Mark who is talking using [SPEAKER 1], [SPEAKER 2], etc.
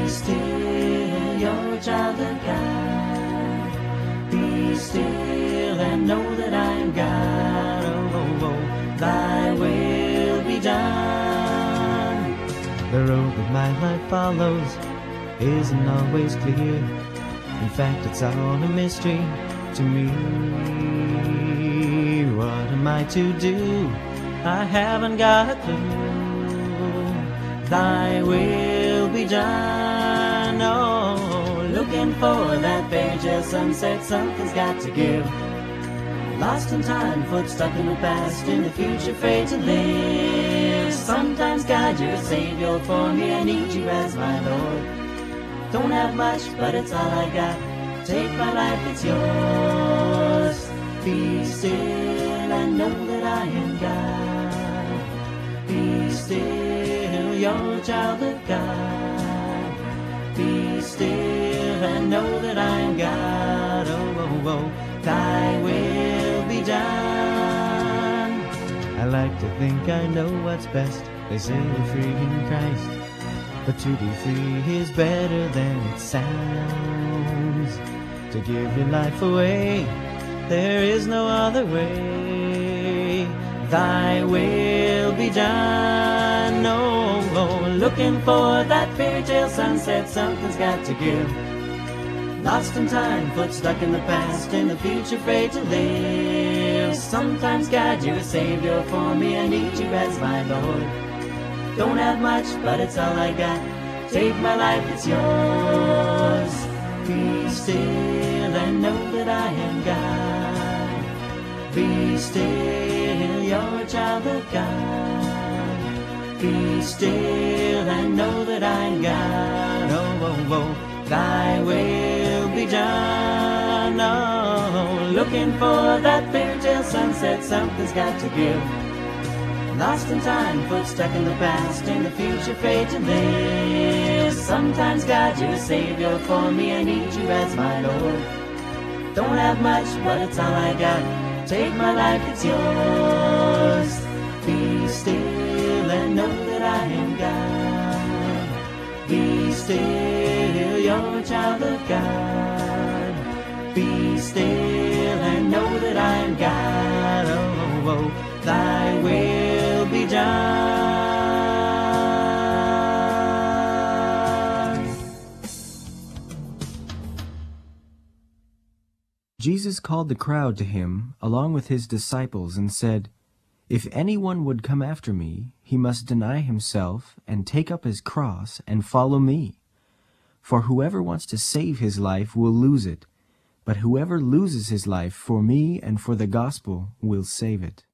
[SPEAKER 1] still, you're a child of God. Be still and know that I am God. Oh, oh, oh, thy will be done. The road that my life follows isn't always clear. In fact, it's all a mystery to me. What am I to do? I haven't got a clue. Thy will be done. Oh, looking for that fairy tale sunset, something's got to give. Lost in time, foot stuck in the past, in the future afraid to live. Sometimes God, you're a savior for me, I need you as my Lord. Don't have much, but it's all I got. Take my life, it's yours. Be still and know that I am God. Be still, you're a child of God. Be still and know that I am God. Oh, oh, oh, thy will be done. I like to think I know what's best. They say we're free in Christ, but to be free is better than it sounds. To give your life away, there is no other way. Thy will be done. Oh, oh, looking for that fairy tale sunset, something's got to give. Lost in time, foot stuck in the past, in the future afraid to live. Sometimes God, you're a savior for me, I need you as my Lord. Don't have much, but it's all I got. Take my life, it's yours. Be still and know that I am God. Be still, you're a child of God. Be still and know that I am God. Oh, oh, oh, thy will be done. Oh, looking for that fairy tale sunset, something's got to give. Lost in time, foot stuck in the past, in the future afraid to live. Sometimes God, you're a savior for me, I need you as my Lord. Don't have much, but it's all I got. Take my life, it's yours. Be still and know that I am God. Be still, you're a child of God. Be still and know that I am God. Oh, oh, oh, thy will be done.
[SPEAKER 2] Jesus called the crowd to him along with his disciples and said, "If anyone would come after me, he must deny himself and take up his cross and follow me. For whoever wants to save his life will lose it, but whoever loses his life for me and for the gospel will save it."